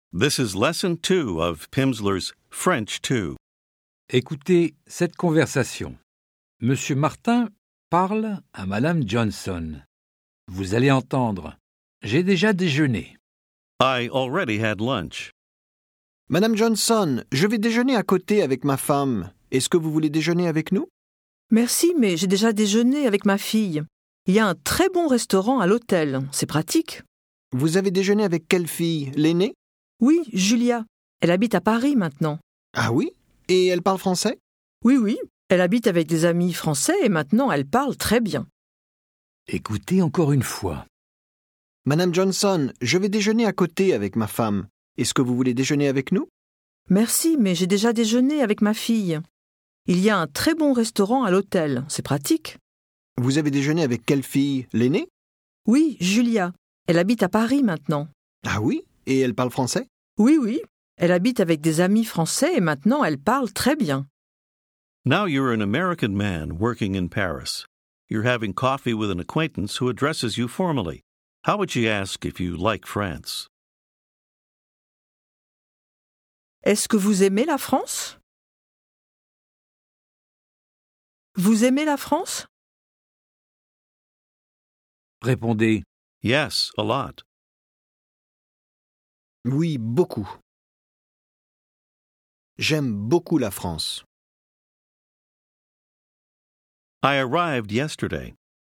This is Lesson 2 of Pimsleur's French 2. Écoutez cette conversation. Monsieur Martin parle à Madame Johnson. Vous allez entendre « J'ai déjà déjeuné I already had lunch. Madame Johnson, je vais déjeuner à côté avec ma femme. Est-ce que vous voulez déjeuner avec nous? Merci, mais j'ai déjà déjeuné avec ma fille. Il y a un très bon restaurant à l'hôtel. C'est pratique. Vous avez déjeuné avec quelle fille? L'aînée? Oui, Julia. Elle habite à Paris maintenant. Ah oui? Et elle parle français? Oui. Elle habite avec des amis français et maintenant elle parle très bien. ». Écoutez encore une fois. Madame Johnson, je vais déjeuner à côté avec ma femme. Est-ce que vous voulez déjeuner avec nous? Merci, mais j'ai déjà déjeuné avec ma fille. Il y a un très bon restaurant à l'hôtel. C'est pratique. Vous avez déjeuné avec quelle fille? L'aînée? Oui, Julia. Elle habite à Paris maintenant. Ah oui? Et elle parle français? Oui. Elle habite avec des amis français et maintenant elle parle très bien. Now you're an American man working in Paris. You're having coffee with an acquaintance who addresses you formally. How would you ask if you like France? Est-ce que vous aimez la France? Vous aimez la France? Répondez « Yes, a lot. Oui, beaucoup. J'aime beaucoup la France. I arrived yesterday.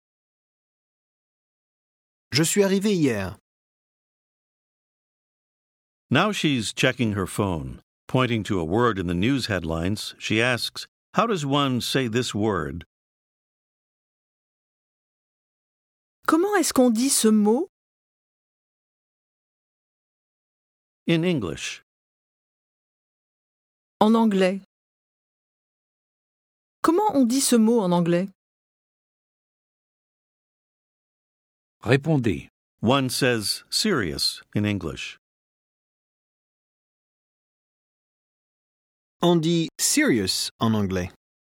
Je suis arrivé hier. Now she's checking her phone. Pointing to a word in the news headlines, she asks, how does one say this word? Comment est-ce qu'on dit ce mot? In English. En anglais. Comment on dit ce mot en anglais? Répondez One says serious in English. On dit serious en anglais.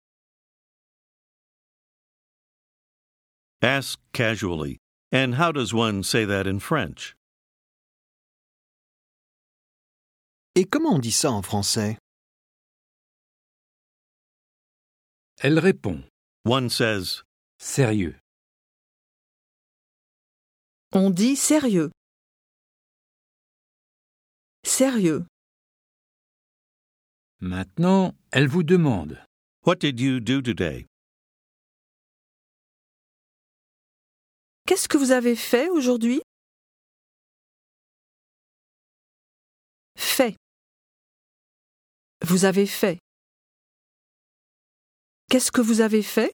Ask casually, and how does one say that in French? Et comment on dit ça en français? Elle répond One says, « Sérieux ». On dit sérieux. Sérieux. Maintenant, elle vous demande what did you do today? Qu'est-ce que vous avez fait aujourd'hui? Fait. Vous avez fait. Qu'est-ce que vous avez fait?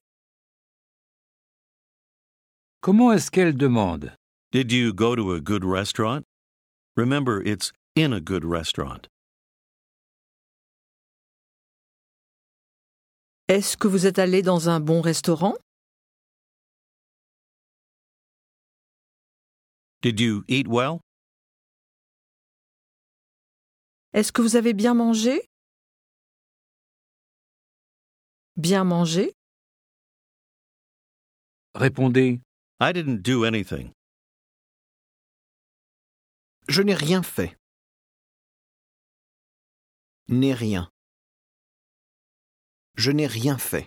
Comment est-ce qu'elle demande Did you go to a good restaurant? Remember, it's in a good restaurant. Est-ce que vous êtes allé dans un bon restaurant? Did you eat well? Est-ce que vous avez bien mangé? Bien mangé? Répondez I didn't do anything. Je n'ai rien fait. N'ai rien. Je n'ai rien fait.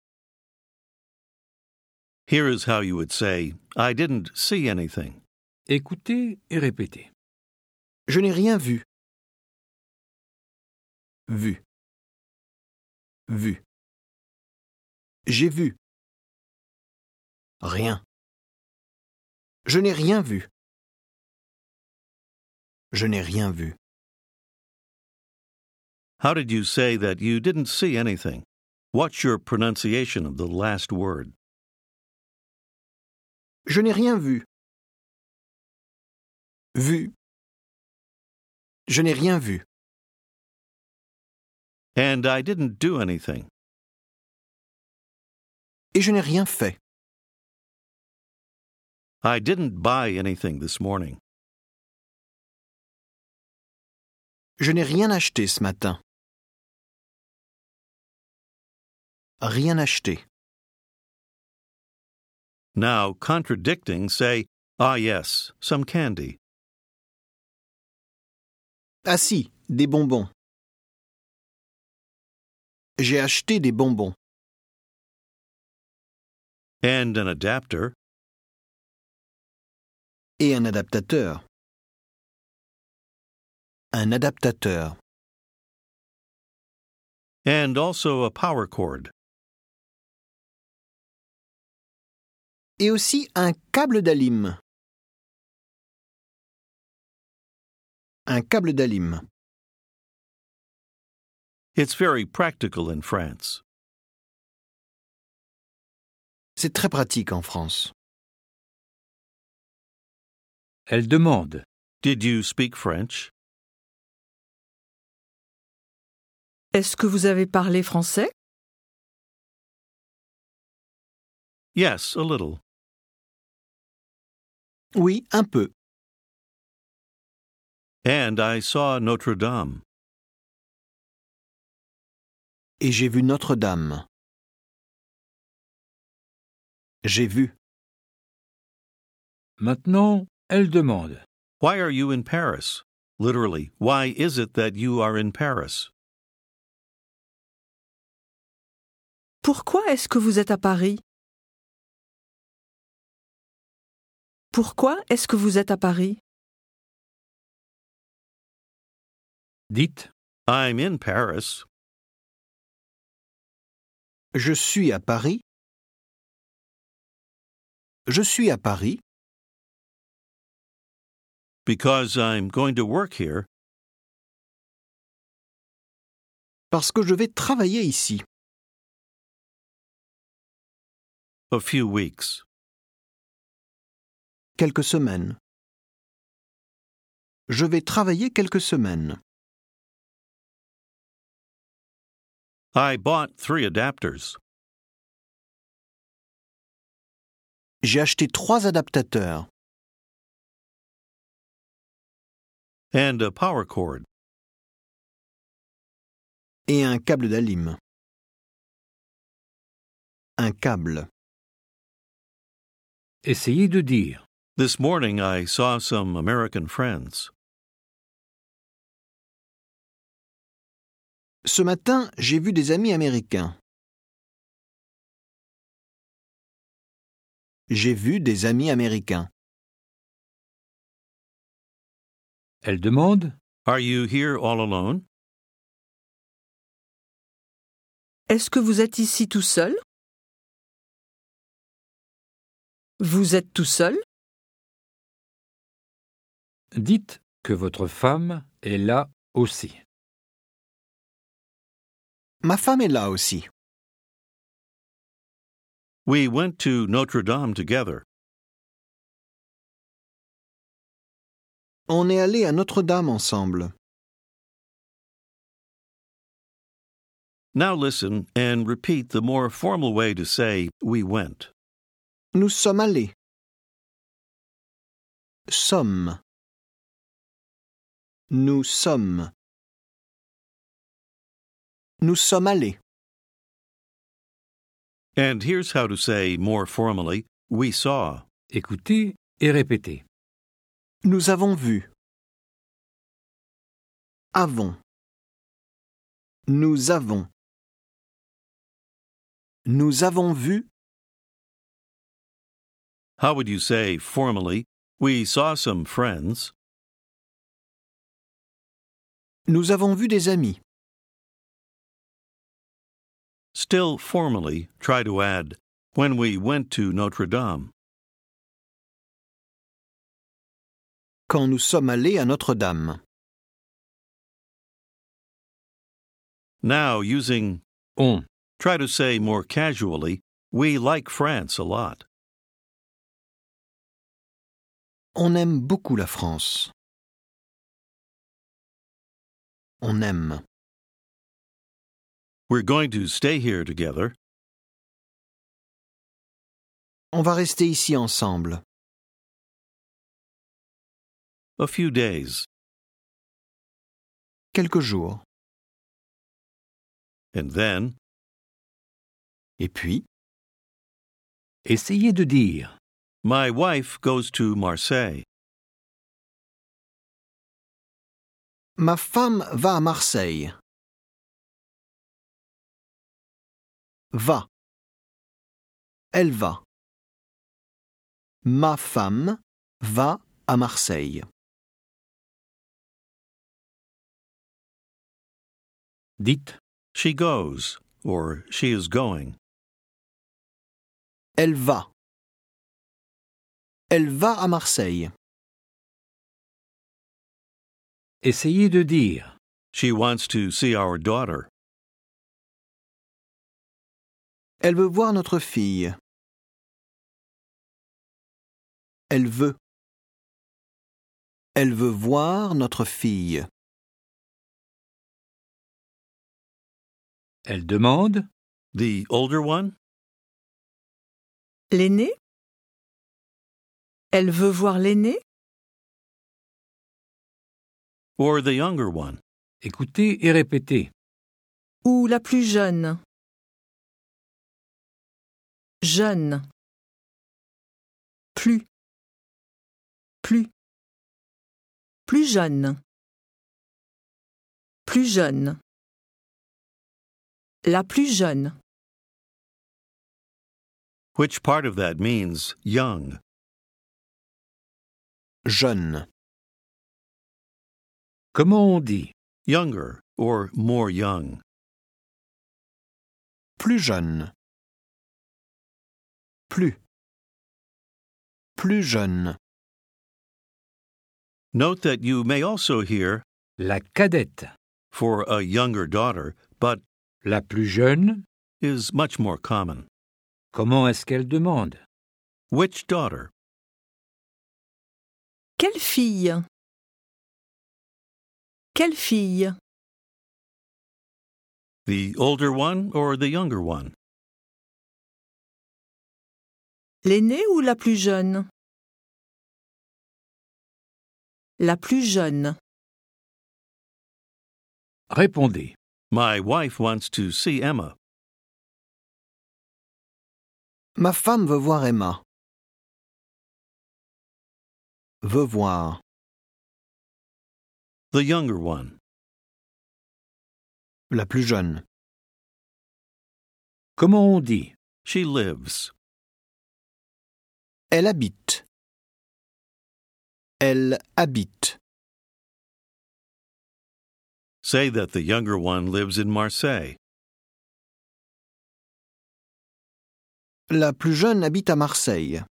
Here is how you would say, I didn't see anything. Écoutez et répétez. Je n'ai rien vu. Vu. Vu. J'ai vu. Rien. Je n'ai rien vu. Je n'ai rien vu. How did you say that you didn't see anything? What's your pronunciation of the last word? Je n'ai rien vu. Vu. Je n'ai rien vu. And I didn't do anything. Et je n'ai rien fait. I didn't buy anything this morning. Je n'ai rien acheté ce matin. Rien acheté. Now, contradicting, say, ah yes, some candy. Ah si, des bonbons. J'ai acheté des bonbons. And an adapter. Et un adaptateur. Un adaptateur. And also a power cord. Et aussi un câble d'alim. Un câble d'alim. It's very practical in France. C'est très pratique en France. Elle demande. Did you speak French? Est-ce que vous avez parlé français? Yes, a little. Oui, un peu. And I saw Notre Dame. Et j'ai vu Notre-Dame. J'ai vu. Maintenant, elle demande. Why are you in Paris? Literally, why is it that you are in Paris? Pourquoi est-ce que vous êtes à Paris? Pourquoi est-ce que vous êtes à Paris? Dites. I'm in Paris. Je suis à Paris. Je suis à Paris Because I'm going to work here. parce que je vais travailler ici. A few weeks. Quelques semaines. Je vais travailler quelques semaines. I bought 3 adapters. J'ai acheté 3 adaptateurs And a power cord. et un câble d'alim. Un câble. Essayez de dire. This morning I saw some American friends. Ce matin, j'ai vu des amis américains. J'ai vu des amis américains. Elle demande. Are you here all alone? Est-ce que vous êtes ici tout seul? Vous êtes tout seul? Dites que votre femme est là aussi. Ma femme est là aussi. We went to Notre Dame together. On est allé à Notre-Dame ensemble. Now listen and repeat the more formal way to say we went. Nous sommes allés. Sommes. Nous sommes. Nous sommes allés. And here's how to say more formally, we saw. Écoutez et répétez. Nous avons vu. Avons. Nous avons. Nous avons vu. How would you say formally, we saw some friends? Nous avons vu des amis. Still formally, try to add, when we went to Notre Dame. Quand nous sommes allés à Notre-Dame. Now, using On. try to say more casually, we like France a lot. On aime beaucoup la France. On aime. We're going to stay here together. On va rester ici ensemble. A few days. Quelques jours. And then, Et puis, Essayez de dire. my wife goes to Marseille. Ma femme va à Marseille. Va. Elle va. Ma femme va à Marseille. Dites She goes, or she is going. Elle va. Elle va à Marseille. essayez de dire. She wants to see our daughter. Elle veut voir notre fille. Elle veut. Elle veut voir notre fille. Elle demande. The older one? L'aîné? Elle veut voir l'aîné? Or the younger one? Écoutez et répétez. Ou la plus jeune? Jeune. Plus. Plus. Plus jeune. Plus jeune. La plus jeune. Which part of that means young? Jeune. Comment on dit? Younger or more young? Plus jeune. Plus. Plus jeune. Note that you may also hear La cadette. for a younger daughter, but La plus jeune. is much more common. Comment est-ce qu'elle demande? Which daughter? Quelle fille? Quelle fille? The older one or the younger one? L'aînée ou la plus jeune? La plus jeune. Répondez. My wife wants to see Emma. Ma femme veut voir Emma. Veut voir. The younger one. La plus jeune. Comment on dit? She lives. Elle habite. Elle habite. Say that the younger one lives in Marseille. La plus jeune habite à Marseille.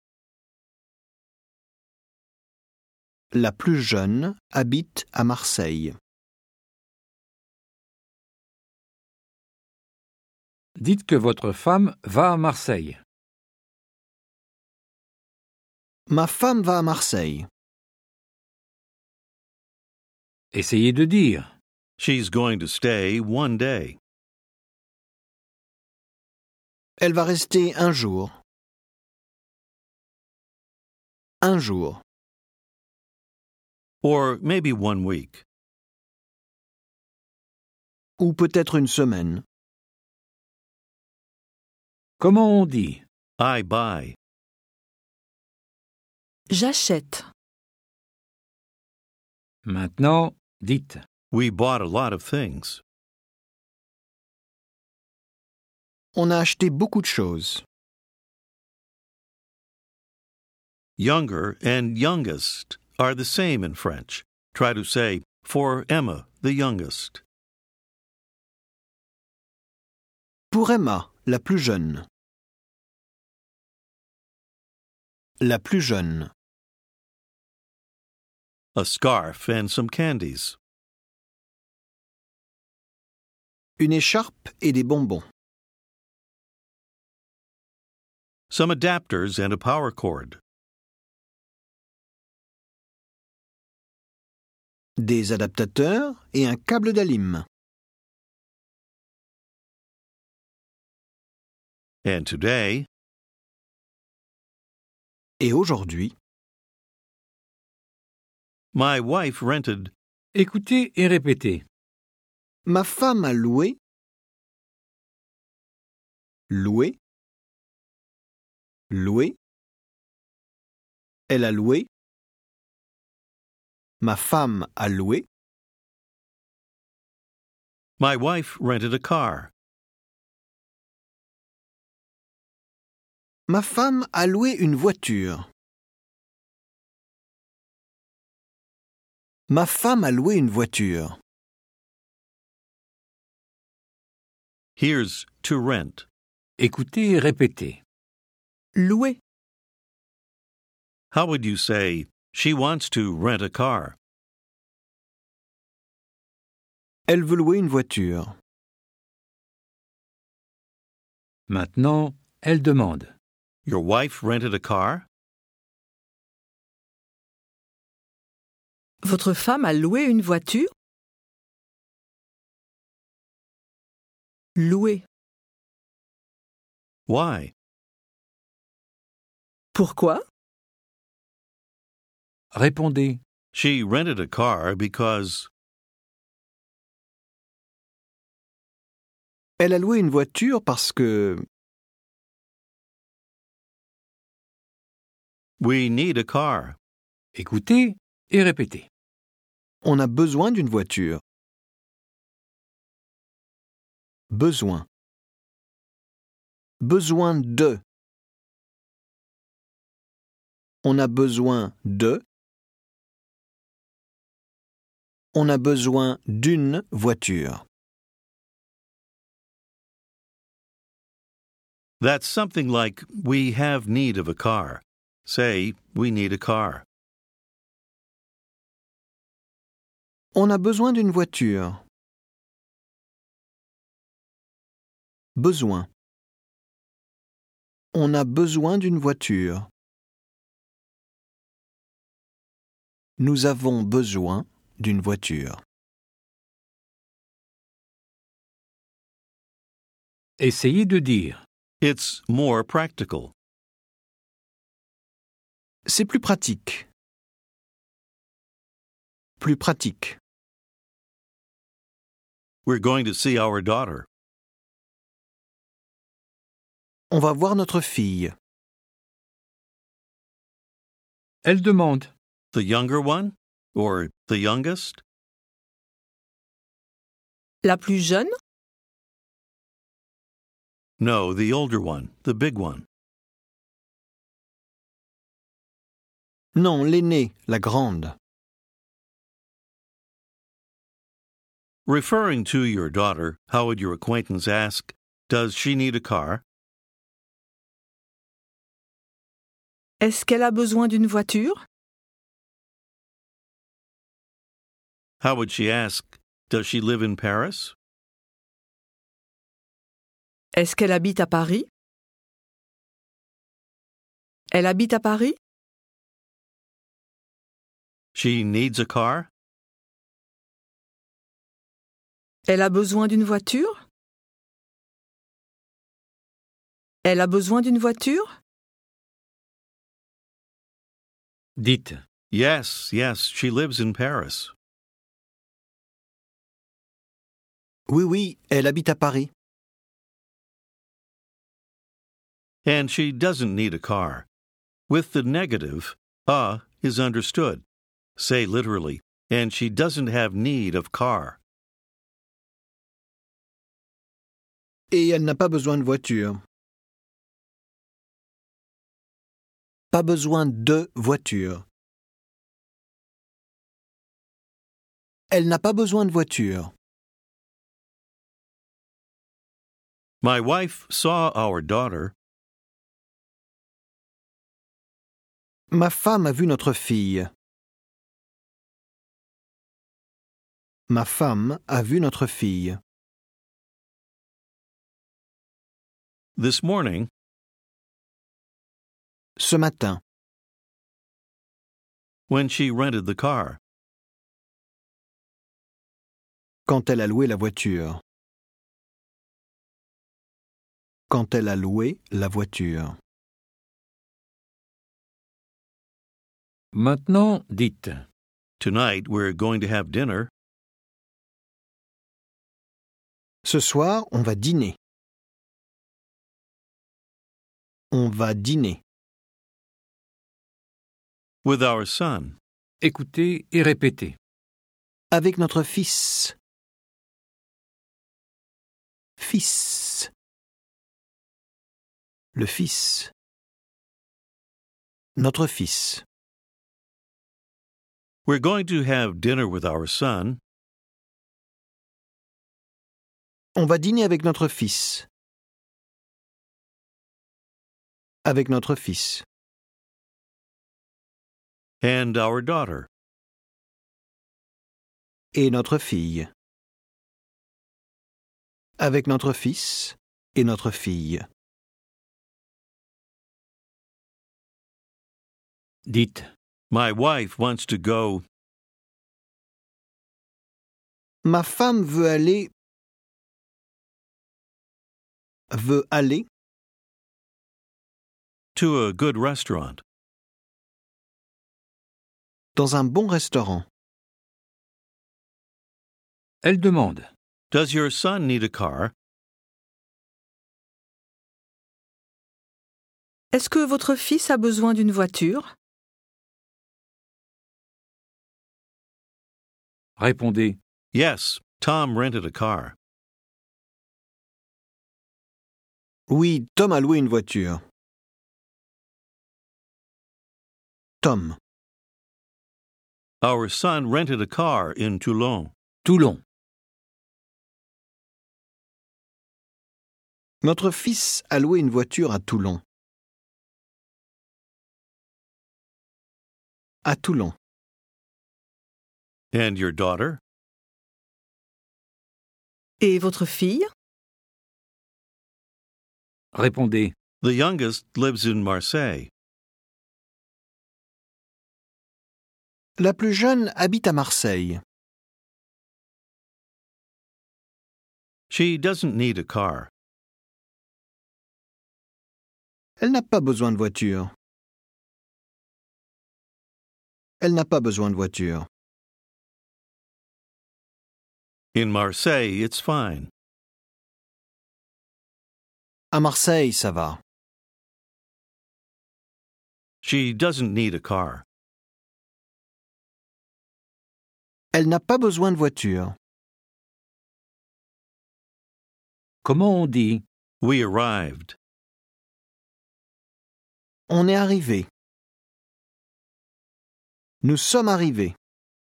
La plus jeune habite à Marseille. Dites que votre femme va à Marseille. Ma femme va à Marseille. Essayez de dire. She's going to stay one day. Elle va rester un jour. Un jour. Or maybe 1 week. Ou peut-être une semaine. Comment on dit? I buy. J'achète. Maintenant, dites. We bought a lot of things. On a acheté beaucoup de choses. Younger and youngest are the same in French. Try to say, for Emma, the youngest. Pour Emma, la plus jeune. La plus jeune. A scarf and some candies. Une écharpe et des bonbons. Some adapters and a power cord. Des adaptateurs et un câble d'allime. And today, Et aujourd'hui, my wife rented. Écoutez et répétez. ma femme a loué. Loué. Loué. Elle a loué. Ma femme a loué. My wife rented a car. Ma femme a loué une voiture. Ma femme a loué une voiture. Here's to rent. Écoutez et répétez. Louer. How would you say, she wants to rent a car? Elle veut louer une voiture. Maintenant, elle demande. Your wife rented a car? Votre femme a loué une voiture? Louer. Why? Pourquoi? Répondez. She rented a car because Elle a loué une voiture parce que we need a car. Écoutez et répétez. on a besoin d'une voiture. Besoin. Besoin de. On a besoin de. On a besoin d'une voiture. That's something like, we have need of a car. Say, we need a car. On a besoin d'une voiture. Besoin. On a besoin d'une voiture. Nous avons besoin d'une voiture. Essayez de dire. It's more practical. C'est plus pratique. Plus pratique. We're going to see our daughter. On va voir notre fille. Elle demande. The younger one? Or the youngest? La plus jeune? No, the older one, the big one. Non, l'aînée, la grande. Referring to your daughter, how would your acquaintance ask, does she need a car? Est-ce qu'elle a besoin d'une voiture? How would she ask, does she live in Paris? Est-ce qu'elle habite à Paris? Elle habite à Paris? She needs a car? Elle a besoin d'une voiture? Elle a besoin d'une voiture? Dites, yes, she lives in Paris. Oui, elle habite à Paris. And she doesn't need a car. With the negative, is understood. Say literally, and she doesn't have need of car. Et elle n'a pas besoin de voiture. Pas besoin de voiture. Elle n'a pas besoin de voiture. My wife saw our daughter. Ma femme a vu notre fille. Ma femme a vu notre fille. This morning, Ce matin, when she rented the car. quand elle a loué la voiture. Quand elle a loué la voiture. Maintenant, dites. Tonight we're going to have dinner. Ce soir, on va dîner. On va dîner. With our son. Écoutez et répétez. Avec notre fils. Fils. Le fils. Notre fils. We're going to have dinner with our son. On va dîner avec notre fils. Avec notre fils. And our daughter. Et notre fille. Avec notre fils et notre fille. Dites. My wife wants to go Ma femme veut aller to a good restaurant. dans un bon restaurant. Elle demande. Does your son need a car? Est-ce que votre fils a besoin d'une voiture? Répondez. Yes, Tom rented a car. Oui, Tom a loué une voiture. Tom. Our son rented a car in Toulon. Toulon. Notre fils a loué une voiture à Toulon. À Toulon. And your daughter? Et votre fille? Répondez. The youngest lives in Marseille. La plus jeune habite à Marseille. She doesn't need a car. Elle n'a pas besoin de voiture. Elle n'a pas besoin de voiture. In Marseille, it's fine. À Marseille, ça va. She doesn't need a car. Elle n'a pas besoin de voiture. Comment on dit? We arrived. On est arrivé. Nous sommes arrivés.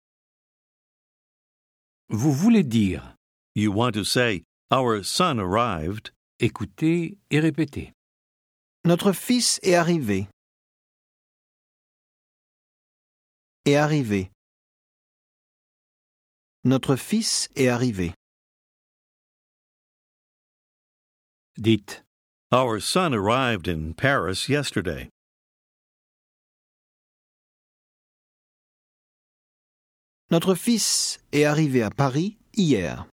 Vous voulez dire. You want to say, our son arrived. Écoutez et répétez. Notre fils est arrivé. Est arrivé. Notre fils est arrivé. Dites. Our son arrived in Paris yesterday. Notre fils est arrivé à Paris hier.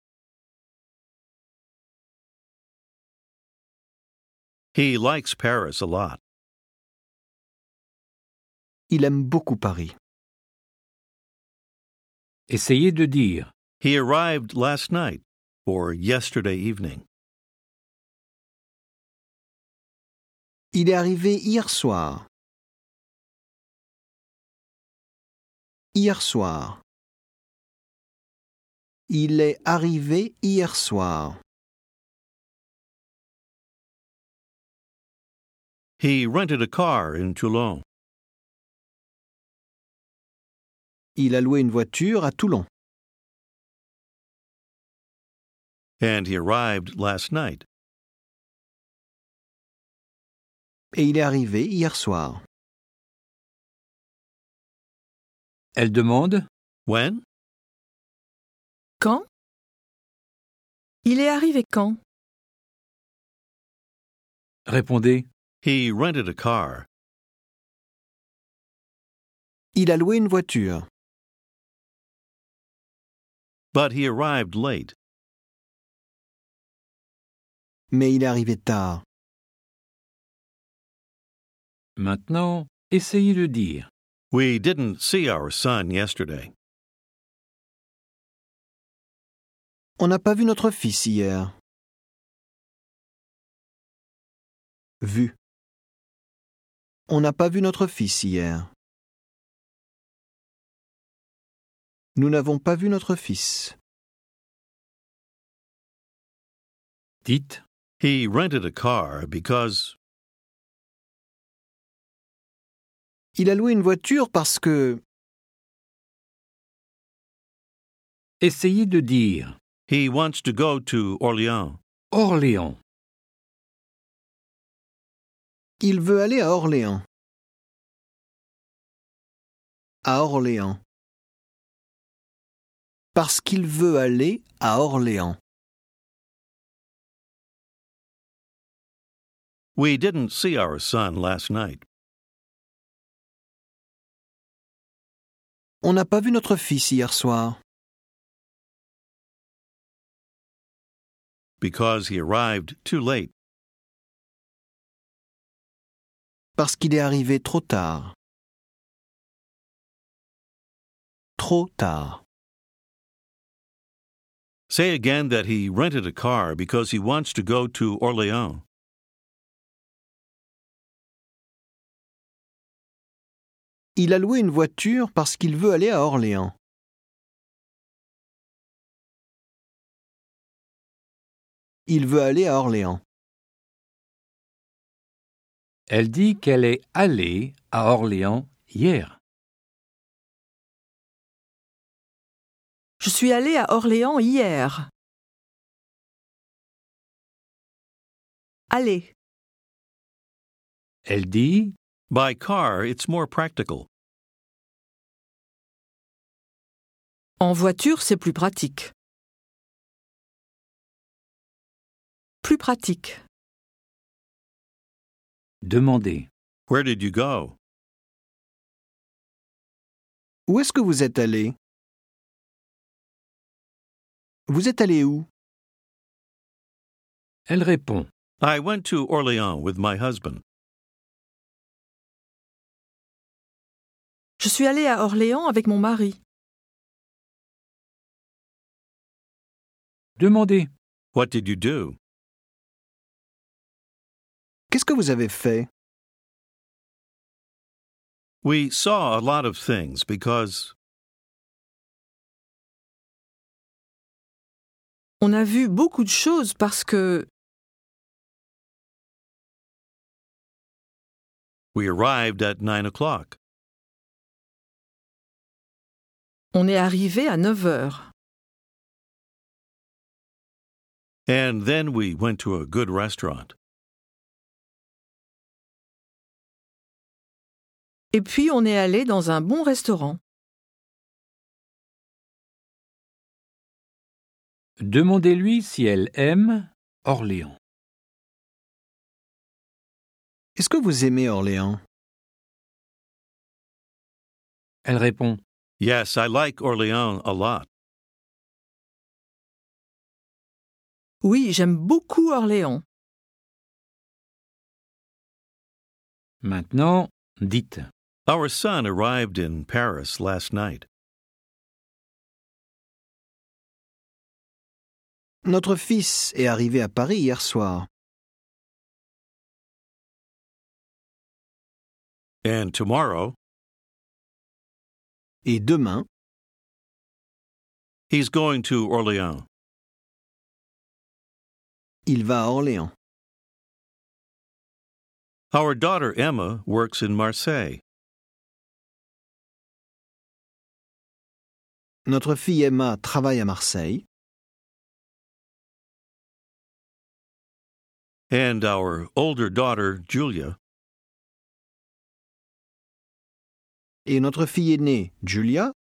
He likes Paris a lot. Il aime beaucoup Paris. Essayez de dire. He arrived last night, or yesterday evening. Il est arrivé hier soir. Hier soir. Il est arrivé hier soir. He rented a car in Toulon. Il a loué une voiture à Toulon. And he arrived last night. Et il est arrivé hier soir. Elle demande. When? Quand? Il est arrivé quand? Répondez. He rented a car. Il a loué une voiture. But he arrived late. Mais il est arrivé tard. Maintenant, essayez de dire. We didn't see our son yesterday. On n'a pas vu notre fils hier. Vu. On n'a pas vu notre fils hier. Nous n'avons pas vu notre fils. Dites. He rented a car because Il a loué une voiture parce que... Essayez de dire he wants to go to Orléans. Orléans. Il veut aller à Orléans. À Orléans. Parce qu'il veut aller à Orléans. We didn't see our son last night On n'a pas vu notre fils hier soir because he arrived too late. parce qu'il est arrivé trop tard. Trop tard. Say again that he rented a car because he wants to go to Orléans. Il a loué une voiture parce qu'il veut aller à Orléans. Il veut aller à Orléans. Elle dit qu'elle est allée à Orléans hier. Je suis allée à Orléans hier. Allez. Elle dit By car, it's more practical. En voiture, c'est plus pratique. Plus pratique. demander. Where did you go? Où est-ce que vous êtes allé? Vous êtes allé où? Elle répond. I went to Orléans with my husband. Je suis allée à Orléans avec mon mari. Demander. What did you do? Qu'est-ce que vous avez fait? We saw a lot of things because On a vu beaucoup de choses parce que we arrived at 9 o'clock. on est arrivé à 9 heures. And then we went to a good restaurant. Et puis on est allé dans un bon restaurant. Demandez-lui si elle aime Orléans. Est-ce que vous aimez Orléans? Elle répond. Yes, I like Orléans a lot. Oui, j'aime beaucoup Orléans. Maintenant, dites. Our son arrived in Paris last night. Notre fils est arrivé à Paris hier soir. And tomorrow, Et demain, he's going to Orléans. il va à Orléans. Our daughter Emma works in Marseille. Notre fille Emma travaille à Marseille. And our older daughter Julia Et notre fille aînée, Julia.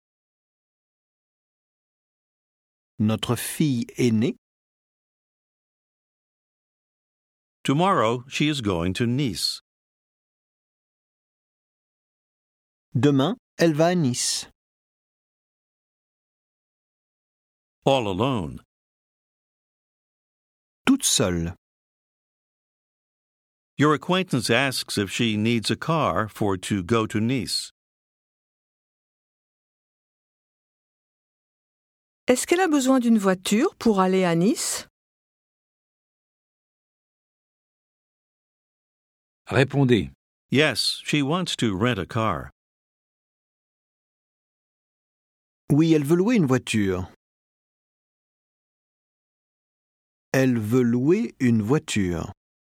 Notre fille aînée. tomorrow she is going to Nice. Demain, elle va à Nice. All alone. Toute seule. Your acquaintance asks if she needs a car for to go to Nice. Est-ce qu'elle a besoin d'une voiture pour aller à Nice? Répondez. Yes, she wants to rent a car. Oui, elle veut louer une voiture. Elle veut louer une voiture.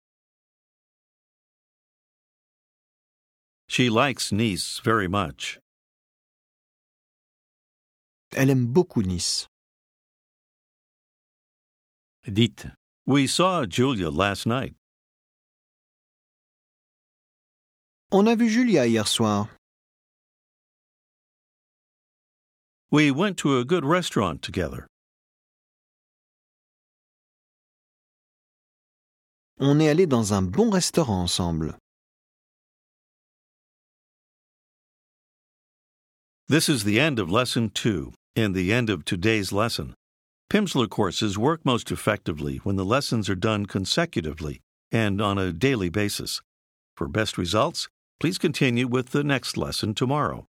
She likes Nice very much. Elle aime beaucoup Nice. Dites We saw Julia last night. On a vu Julia hier soir. We went to a good restaurant together. On est allé dans un bon restaurant ensemble. This is the end of Lesson 2 and the end of today's lesson. Pimsleur courses work most effectively when the lessons are done consecutively and on a daily basis. For best results, please continue with the next lesson tomorrow.